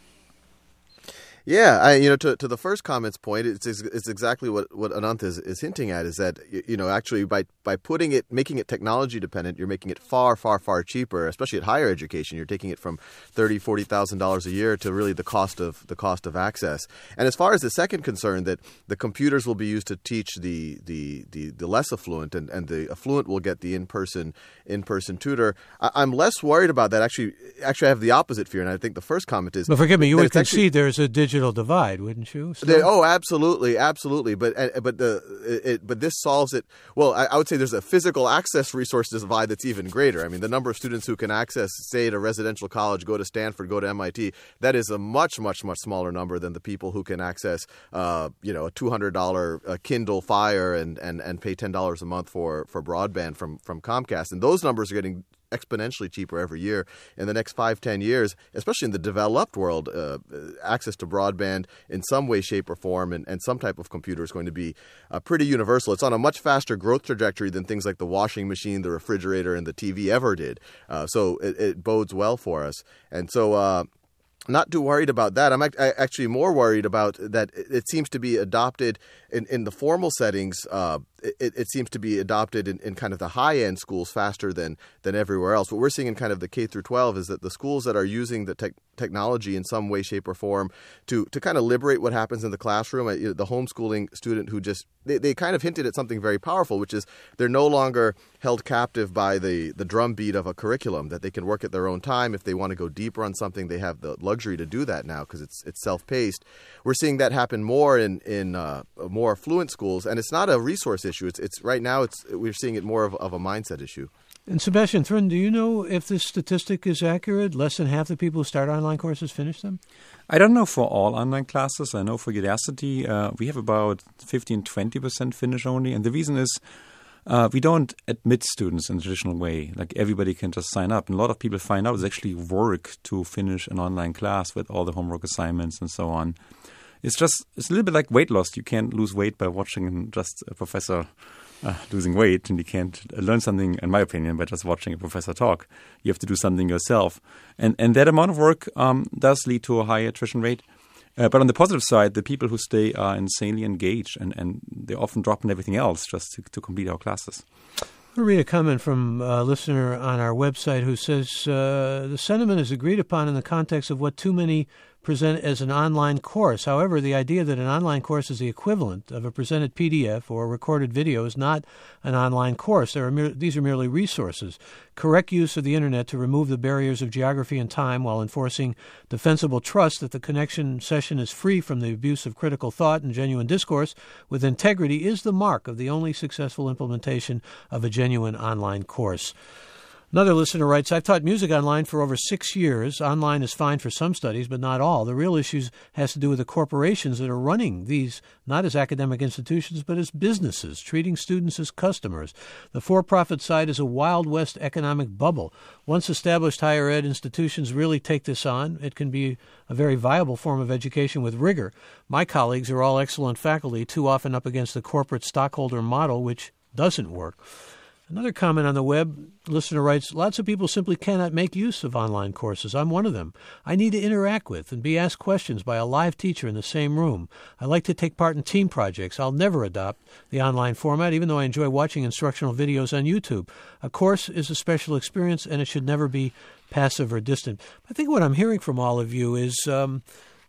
Yeah, I, you know, to to the first comment's point, it's it's exactly what, what Anant is, is hinting at, is that, you know, actually by, by putting it, making it technology dependent, you're making it far, far, far cheaper, especially at higher education. You're taking it from thirty thousand dollars, forty thousand dollars a year to really the cost of the cost of access. And as far as the second concern, that the computers will be used to teach the the, the, the less affluent, and, and the affluent will get the in-person in-person tutor, I, I'm less worried about that. Actually, actually, I have the opposite fear, and I think the first comment is... But forgive me, you would concede actually, there's a digital digital divide, wouldn't you? They, oh, absolutely, absolutely. But but the it, but this solves it. Well, I, I would say there's a physical access resources divide that's even greater. I mean, the number of students who can access, say, at a residential college, go to Stanford, go to M I T, that is a much, much, much smaller number than the people who can access, uh, you know, a two hundred dollars uh, Kindle Fire and, and, and pay ten dollars a month for, for broadband from, from Comcast. And those numbers are getting exponentially cheaper every year. In the next five, ten years, especially in the developed world, uh, access to broadband in some way, shape, or form, and, and some type of computer is going to be uh, pretty universal. It's on a much faster growth trajectory than things like the washing machine, the refrigerator, and the T V ever did. Uh, so it, it bodes well for us. And so... Uh, Not too worried about that. I'm actually more worried about that it seems to be adopted in, in the formal settings. Uh, it, it seems to be adopted in, in kind of the high-end schools faster than than everywhere else. What we're seeing in kind of the K through twelve is that the schools that are using the tech, technology in some way, shape, or form to, to kind of liberate what happens in the classroom, uh, the homeschooling student who just they, they kind of hinted at something very powerful, which is they're no longer held captive by the, the drumbeat of a curriculum, that they can work at their own time. If they want to go deeper on something, they have the luxury to do that now because it's it's self-paced. We're seeing that happen more in in uh, more affluent schools, and it's not a resource issue. It's it's right now. It's we're seeing it more of, of a mindset issue. And Sebastian Thrun, do you know if this statistic is accurate? Less than half the people who start online courses finish them? I don't know for all online classes. I know for Udacity, uh, we have about fifteen, twenty percent finish only. And the reason is uh, we don't admit students in a traditional way. Like everybody can just sign up. And a lot of people find out it's actually work to finish an online class with all the homework assignments and so on. It's just, it's a little bit like weight loss. You can't lose weight by watching just a professor Uh, losing weight, and you can't learn something, in my opinion, by just watching a professor talk. You have to do something yourself. And and that amount of work um, does lead to a high attrition rate. Uh, but on the positive side, the people who stay are insanely engaged, and, and they often drop in everything else just to, to complete our classes. I'll read a comment from a listener on our website who says, uh, the sentiment is agreed upon in the context of what too many present as an online course. However, the idea that an online course is the equivalent of a presented P D F or a recorded video is not an online course. There are mere, these are merely resources. Correct use of the Internet to remove the barriers of geography and time while enforcing defensible trust that the connection session is free from the abuse of critical thought and genuine discourse with integrity is the mark of the only successful implementation of a genuine online course. Another listener writes, I've taught music online for over six years. Online is fine for some studies, but not all. The real issue has to do with the corporations that are running these, not as academic institutions, but as businesses, treating students as customers. The for-profit side is a Wild West economic bubble. Once established higher ed institutions really take this on, it can be a very viable form of education with rigor. My colleagues are all excellent faculty, too often up against the corporate stockholder model, which doesn't work. Another comment on the web, listener writes, lots of people simply cannot make use of online courses. I'm one of them. I need to interact with and be asked questions by a live teacher in the same room. I like to take part in team projects. I'll never adopt the online format, even though I enjoy watching instructional videos on YouTube. A course is a special experience, and it should never be passive or distant. I think what I'm hearing from all of you is um,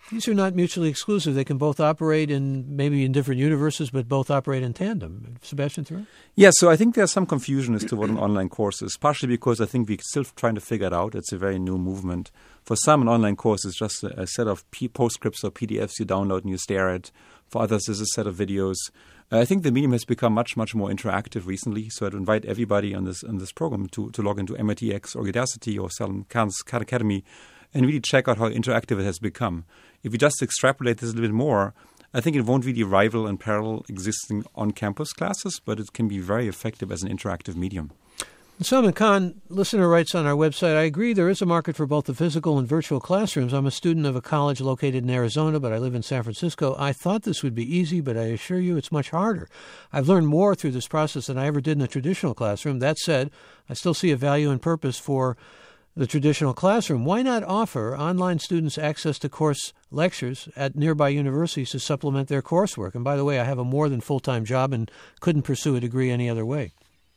These are not mutually exclusive. They can both operate in maybe in different universes, but both operate in tandem. Sebastian Thrun? Yeah, so I think there's some confusion as to what an online course is, partially because I think we're still trying to figure it out. It's a very new movement. For some, an online course is just a, a set of P- postscripts or P D Fs you download and you stare at. For others, it's a set of videos. Uh, I think the medium has become much, much more interactive recently, so I'd invite everybody on this on this program to, to log into M I T X or Udacity or Salem Khan's Khan Academy and really check out how interactive it has become. If you just extrapolate this a little bit more, I think it won't really rival and parallel existing on-campus classes, but it can be very effective as an interactive medium. Salman Khan, listener, writes on our website, I agree there is a market for both the physical and virtual classrooms. I'm a student of a college located in Arizona, but I live in San Francisco. I thought this would be easy, but I assure you it's much harder. I've learned more through this process than I ever did in a traditional classroom. That said, I still see a value and purpose for the traditional classroom. Why not offer online students access to course lectures at nearby universities to supplement their coursework? And by the way, I have a more than full-time job and couldn't pursue a degree any other way.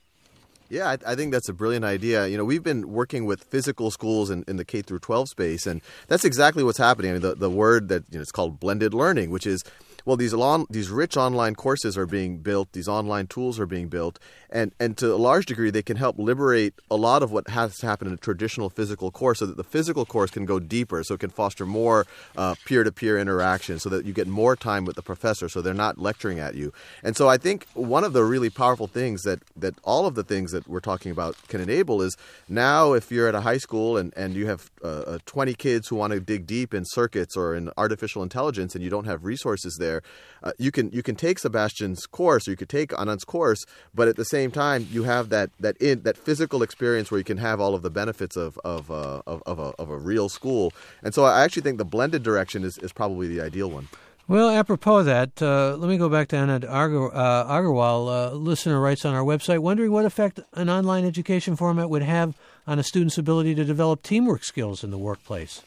Yeah, I, I think that's a brilliant idea. You know, we've been working with physical schools in, in the K through twelve space, and that's exactly what's happening. I mean, the, the word that, you know, it's called blended learning, which is, well, these long, these rich online courses are being built, these online tools are being built, and, and to a large degree, they can help liberate a lot of what has to happen in a traditional physical course so that the physical course can go deeper, so it can foster more uh, peer-to-peer interaction, so that you get more time with the professor, so they're not lecturing at you. And so I think one of the really powerful things that, that all of the things that we're talking about can enable is now if you're at a high school and, and you have uh, twenty kids who want to dig deep in circuits or in artificial intelligence and you don't have resources there, Uh, you can you can take Sebastian's course or you could take Anand's course, but at the same time you have that that in that physical experience where you can have all of the benefits of of uh, of, of, a, of a real school. And so I actually think the blended direction is, is probably the ideal one. Well, apropos of that, uh, let me go back to Anand Agar- uh, Agarwal. A listener writes on our website, wondering what effect an online education format would have on a student's ability to develop teamwork skills in the workplace.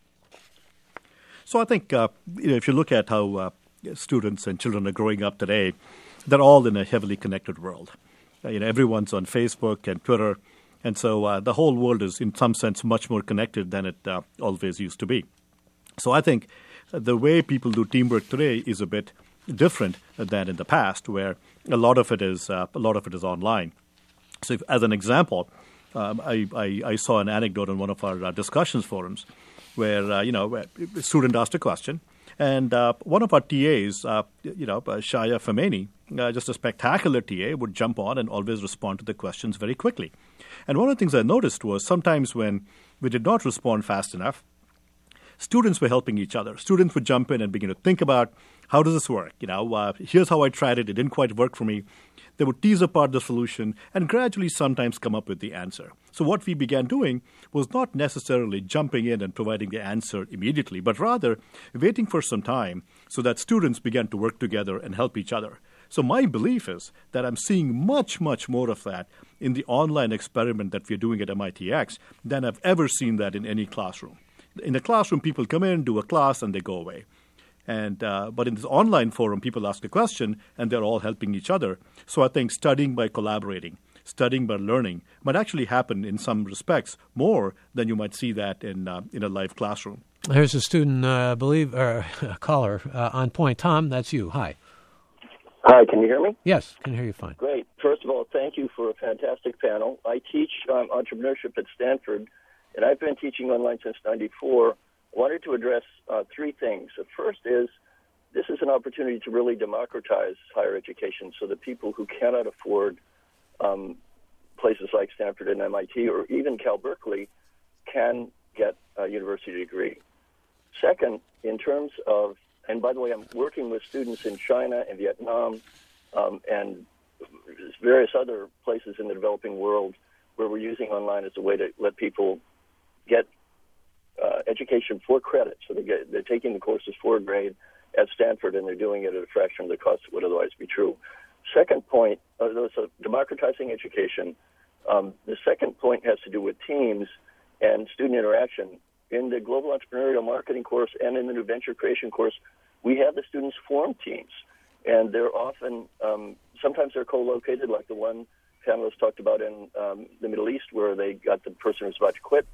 So I think uh, you know, if you look at how uh, students and children are growing up today, they're all in a heavily connected world. Uh, you know, everyone's on Facebook and Twitter, and so uh, the whole world is, in some sense, much more connected than it uh, always used to be. So I think the way people do teamwork today is a bit different than in the past, where a lot of it is uh, a lot of it is online. So, if, as an example, um, I, I, I saw an anecdote on one of our uh, discussions forums, where uh, you know a student asked a question. And uh, one of our T As, uh, you know, uh, Shaya Fameni, uh, just a spectacular T A, would jump on and always respond to the questions very quickly. And one of the things I noticed was sometimes when we did not respond fast enough, students were helping each other. Students would jump in and begin to think about, how does this work? You know, uh, here's how I tried it. It didn't quite work for me. They would tease apart the solution and gradually sometimes come up with the answer. So what we began doing was not necessarily jumping in and providing the answer immediately, but rather waiting for some time so that students began to work together and help each other. So my belief is that I'm seeing much, much more of that in the online experiment that we're doing at M I T X than I've ever seen that in any classroom. In the classroom, people come in, do a class, and they go away. And uh, but in this online forum, people ask a question, and they're all helping each other. So I think studying by collaborating, studying by learning, might actually happen in some respects more than you might see that in uh, in a live classroom. Here's a student, uh, I believe, or a caller uh, on point. Tom, that's you. Hi. Hi, can you hear me? Yes, can hear you fine. Great. First of all, thank you for a fantastic panel. I teach um, entrepreneurship at Stanford, and I've been teaching online since ninety-four. Wanted to address uh, three things. The first is this is an opportunity to really democratize higher education so that people who cannot afford um, places like Stanford and M I T or even Cal Berkeley can get a university degree. Second, in terms of, and by the way, I'm working with students in China and Vietnam um, and various other places in the developing world where we're using online as a way to let people get Uh, education for credit. So they get, they're taking the courses for a grade at Stanford, and they're doing it at a fraction of the cost that would otherwise be true. Second point, uh, so democratizing education. Um, the second point has to do with teams and student interaction. In the Global Entrepreneurial Marketing course and in the New Venture Creation course, we have the students form teams. And they're often, um, sometimes they're co-located, like the one panelist talked about in um, the Middle East, where they got the person who's about to quit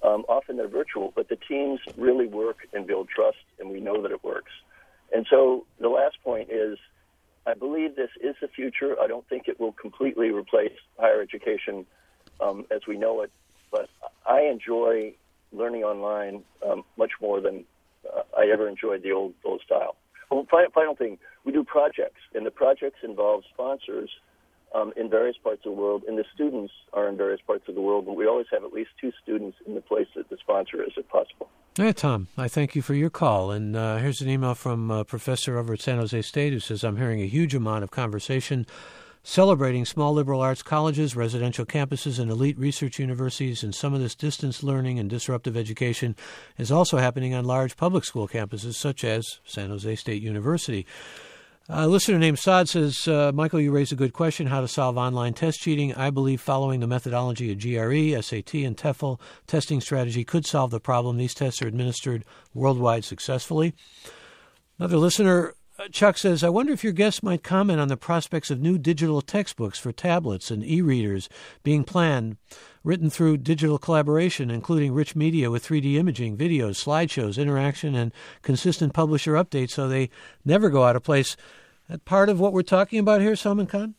Um, often they're virtual, but the teams really work and build trust, and we know that it works. And so the last point is, I believe this is the future. I don't think it will completely replace higher education um, as we know it, but I enjoy learning online um, much more than uh, I ever enjoyed the old old style. Well, final, final thing, we do projects, and the projects involve sponsors um, in various parts of the world, and the students are in various parts of the world, but we always have at least two students in the place that the sponsor is, if possible. Hey, Tom, I thank you for your call. And uh, here's an email from a professor over at San Jose State who says, I'm hearing a huge amount of conversation celebrating small liberal arts colleges, residential campuses, and elite research universities, and some of this distance learning and disruptive education is also happening on large public school campuses such as San Jose State University. A listener named Saad says, uh, Michael, you raised a good question, how to solve online test cheating. I believe following the methodology of G R E, S A T, and TEFL testing strategy could solve the problem. These tests are administered worldwide successfully. Another listener, Chuck, says, I wonder if your guest might comment on the prospects of new digital textbooks for tablets and e-readers being planned, written through digital collaboration, including rich media with three D imaging, videos, slideshows, interaction, and consistent publisher updates so they never go out of place. That part of what we're talking about here, Salman Khan?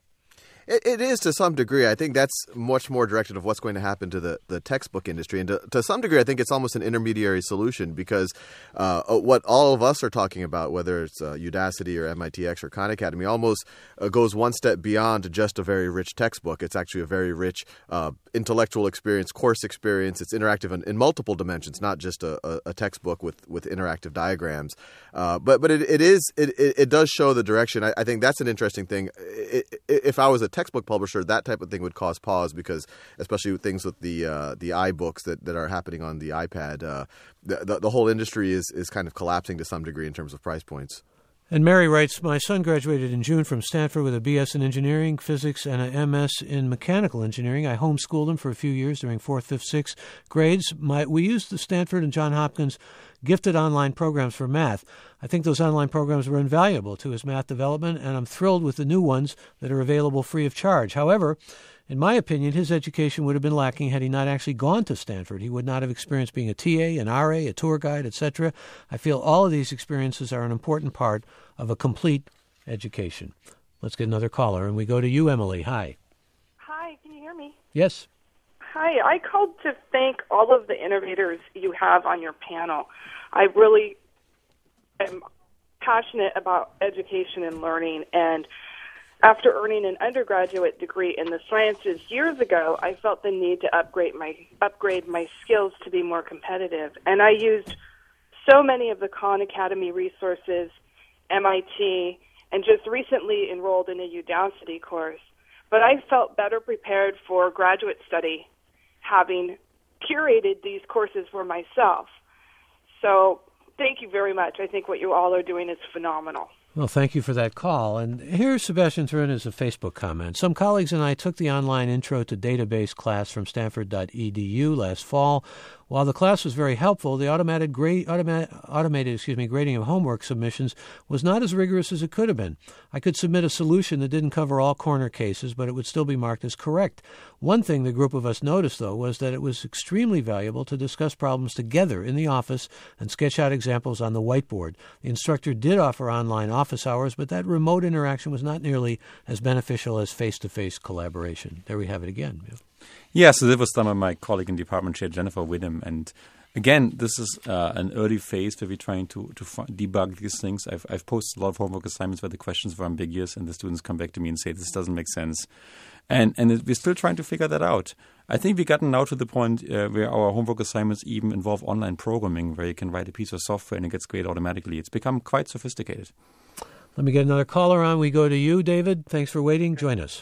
It, it is to some degree. I think that's much more directed of what's going to happen to the, the textbook industry. And to, to some degree, I think it's almost an intermediary solution because uh, what all of us are talking about, whether it's uh, Udacity or M I T X or Khan Academy, almost uh, goes one step beyond just a very rich textbook. It's actually a very rich uh, intellectual experience, course experience. It's interactive in, in multiple dimensions, not just a, a, a textbook with, with interactive diagrams. Uh, but but it, it is it, it does show the direction. I, I think that's an interesting thing. It, it, if I was a textbook publisher, that type of thing would cause pause because, especially with things with the uh, the iBooks that, that are happening on the iPad, uh, the, the the whole industry is is kind of collapsing to some degree in terms of price points. And Mary writes, my son graduated in June from Stanford with a B S in engineering, physics, and an M S in mechanical engineering. I homeschooled him for a few years during fourth, fifth, sixth grades. My, we used the Stanford and Johns Hopkins gifted online programs for math. I think those online programs were invaluable to his math development, and I'm thrilled with the new ones that are available free of charge. However, in my opinion, his education would have been lacking had he not actually gone to Stanford. He would not have experienced being a T A, an R A, a tour guide, et cetera. I feel all of these experiences are an important part of a complete education. Let's get another caller, and we go to you, Emily. Hi. Hi, can you hear me? Yes. Hi, I called to thank all of the innovators you have on your panel. I really am passionate about education and learning, and after earning an undergraduate degree in the sciences years ago, I felt the need to upgrade my upgrade my skills to be more competitive. And I used so many of the Khan Academy resources, M I T, and just recently enrolled in a Udacity course. But I felt better prepared for graduate study, having curated these courses for myself. So thank you very much. I think what you all are doing is phenomenal. Well, thank you for that call. And here's Sebastian Thrun as a Facebook comment. Some colleagues and I took the online Intro to Database class from Stanford dot E D U last fall. While the class was very helpful, the automated, grade, automated, automated excuse me, grading of homework submissions was not as rigorous as it could have been. I could submit a solution that didn't cover all corner cases, but it would still be marked as correct. One thing the group of us noticed, though, was that it was extremely valuable to discuss problems together in the office and sketch out examples on the whiteboard. The instructor did offer online office hours, but that remote interaction was not nearly as beneficial as face-to-face collaboration. There we have it again. Yeah, so that was done by my colleague in department chair, Jennifer Widham. And again, this is uh, an early phase where we're trying to, to f- debug these things. I've, I've posted a lot of homework assignments where the questions were ambiguous and the students come back to me and say, this doesn't make sense. And and it, we're still trying to figure that out. I think we've gotten now to the point uh, where our homework assignments even involve online programming, where you can write a piece of software and it gets graded automatically. It's become quite sophisticated. Let me get another caller on. We go to you, David. Thanks for waiting. Join us.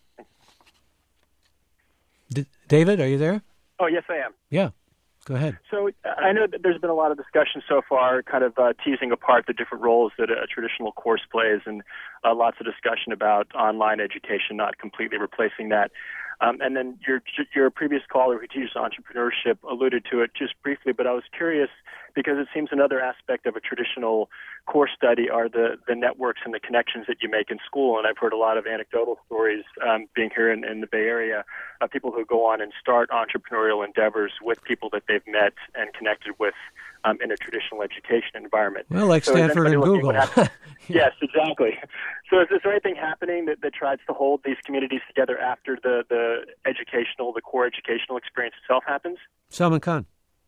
D- David, are you there? Oh, yes, I am. Yeah, go ahead. So uh, I know that there's been a lot of discussion so far kind of uh, teasing apart the different roles that a traditional course plays and uh, lots of discussion about online education not completely replacing that. Um, and then your your previous caller who teaches entrepreneurship alluded to it just briefly, but I was curious because it seems another aspect of a traditional course study are the, the networks and the connections that you make in school. And I've heard a lot of anecdotal stories um, being here in, in the Bay Area of people who go on and start entrepreneurial endeavors with people that they've met and connected with um, in a traditional education environment. Well, like so Stanford and Google. yeah. Yes, exactly. So is, is there anything happening that, that tries to hold these communities together after the, the educational, the core educational experience itself happens? Salman Khan.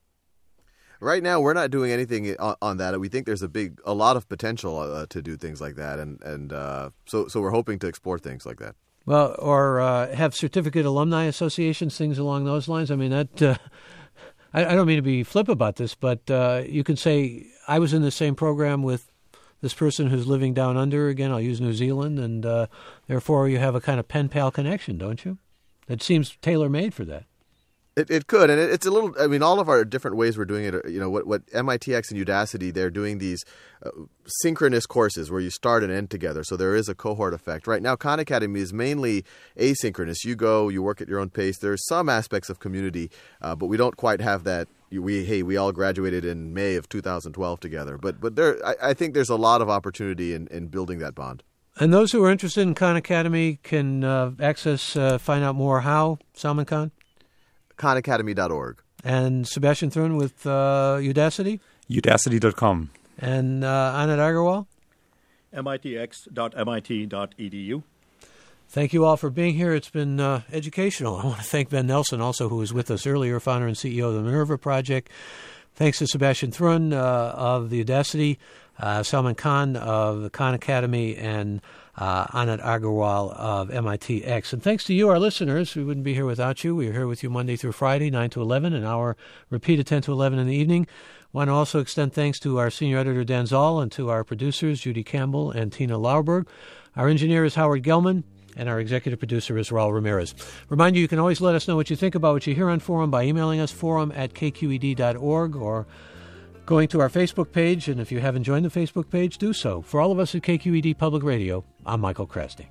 Right now, we're not doing anything on, on that. We think there's a big, a lot of potential uh, to do things like that, and and uh, so so we're hoping to explore things like that. Well, or uh, have certificate alumni associations, things along those lines. I mean, that uh, I, I don't mean to be flip about this, but uh, you can say I was in the same program with this person who's living down under. Again, I'll use New Zealand, and uh, therefore you have a kind of pen pal connection, don't you? It seems tailor made for that. It it could, and it, it's a little. I mean, all of our different ways we're doing it. You know, what what M I T X and Udacity, they're doing these uh, synchronous courses where you start and end together. So there is a cohort effect. Right now, Khan Academy is mainly asynchronous. You go, you work at your own pace. There's some aspects of community, uh, but we don't quite have that. We hey, we all graduated in May of two thousand twelve together. But but there, I, I think there's a lot of opportunity in, in building that bond. And those who are interested in Khan Academy can uh, access, uh, find out more how, Salman Khan? Khan Academy dot org. And Sebastian Thrun with uh, Udacity? Udacity dot com. And uh, Anand Agarwal? M I T X dot M I T dot E D U. Thank you all for being here. It's been uh, educational. I want to thank Ben Nelson, also, who was with us earlier, founder and C E O of the Minerva Project. Thanks to Sebastian Thrun uh, of the Udacity, uh, Salman Khan of the Khan Academy, and uh, Anand Agarwal of M I T X. And thanks to you, our listeners. We wouldn't be here without you. We are here with you Monday through Friday, nine to eleven, an hour repeated ten to eleven in the evening. Want to also extend thanks to our senior editor, Dan Zoll, and to our producers, Judy Campbell and Tina Lauerberg. Our engineer is Howard Gelman, and our executive producer is Raul Ramirez. Remind you, you can always let us know what you think about what you hear on Forum by emailing us, forum at k q e d dot org, or going to our Facebook page. And if you haven't joined the Facebook page, do so. For all of us at K Q E D Public Radio, I'm Michael Krasny.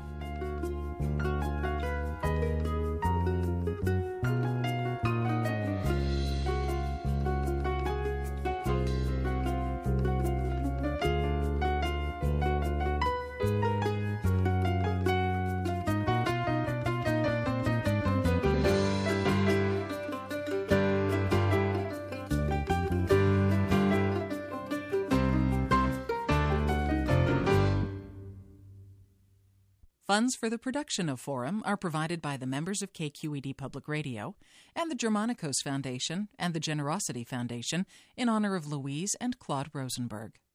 Funds for the production of Forum are provided by the members of K Q E D Public Radio and the Germanicos Foundation and the Generosity Foundation in honor of Louise and Claude Rosenberg.